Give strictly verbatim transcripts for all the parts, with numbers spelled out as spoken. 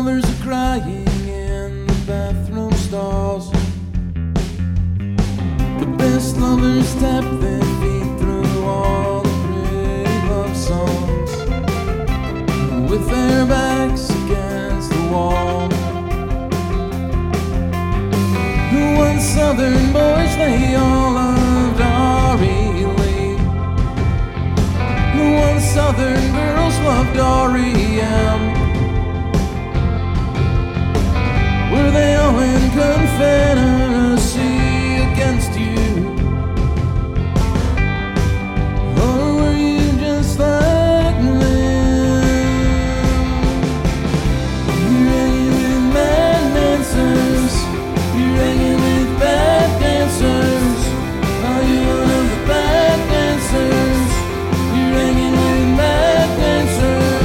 lovers are crying in the bathroom stalls. The best lovers tap their feet through all the pretty love songs, with their backs against the wall. The one southern boys, they all loved R E Lee. The one southern girls loved R E M. Were they all in confederacy against you? Or were you just like them? You're hanging with mad dancers, you're hanging with bad dancers. Are you one of the bad dancers? You're hanging with mad dancers.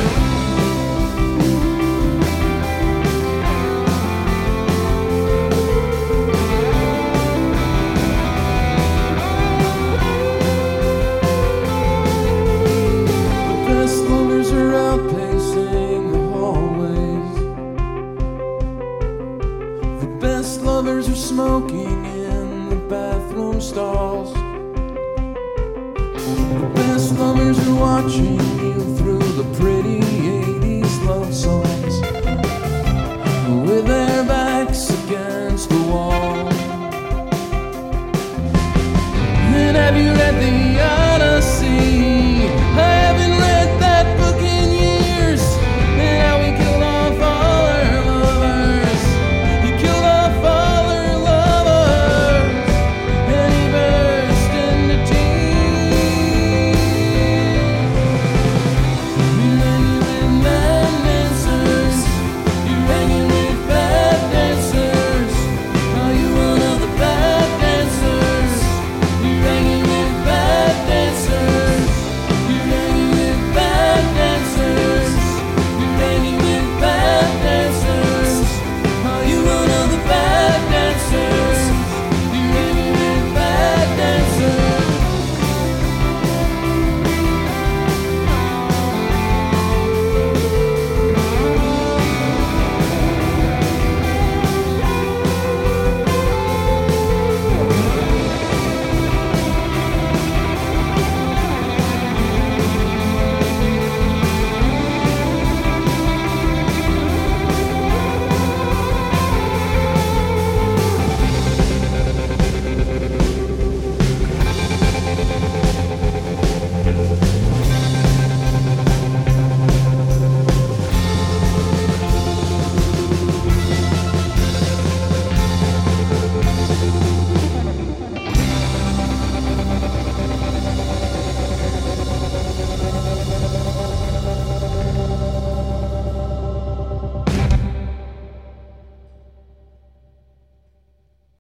Best lovers are smoking in the bathroom stalls. The best lovers are watching you